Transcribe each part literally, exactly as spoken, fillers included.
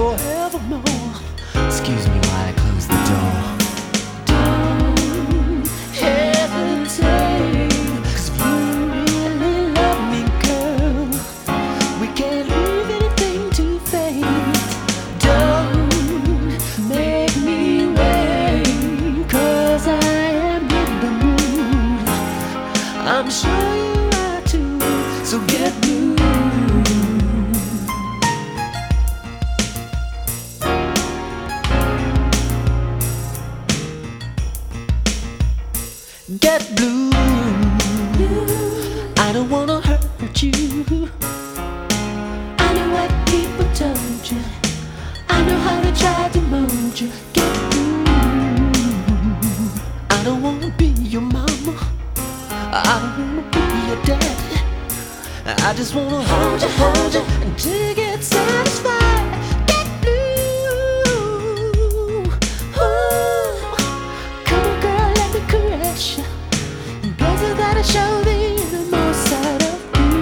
forevermore. Excuse me while I close the door. Don't hesitate, 'cause if you really love me, girl, we can't leave anything to fate. Don't make me wait, 'cause I am in the mood. I'm sure you are too, so get moved. Get blue. I don't wanna hurt you. I know what people told you. I know how they tried to mold you. Get blue. I don't wanna be your mama. I don't wanna be your daddy. I just wanna hold you, hold you until you get satisfied. Get blue. Ooh. Come on, girl, let me caress you. Places that'll show the innermost side of you.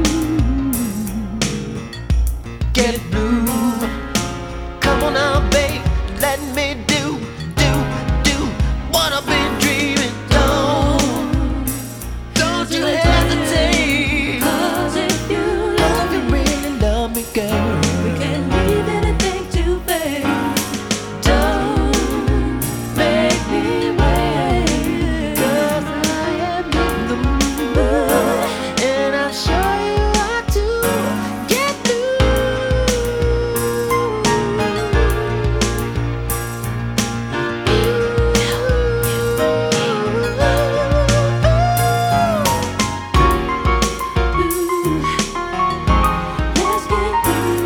Get blue. Come on now, babe, let me do, do, do what I've been dreaming. Don't, don't you hesitate. 'Cause if you love me, really love me, girl, we can't leave anything to fate. Don't make me wait, 'cause I am in the mood, and I'm sure you are too. Get Let's get blue.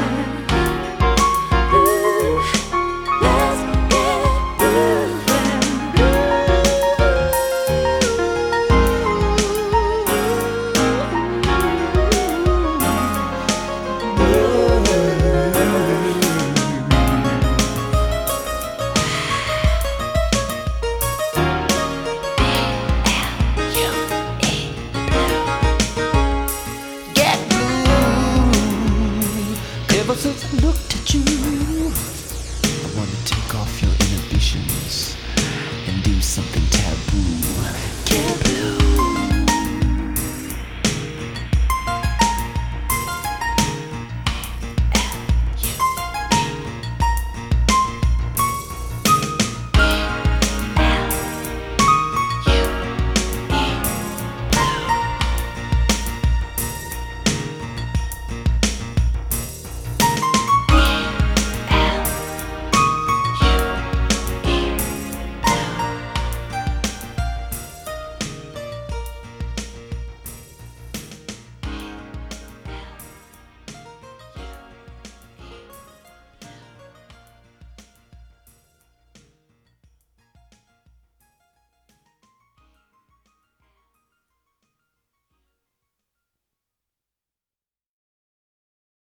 Let's get blue. Get blue. Ever since I looked at you, I want to take off your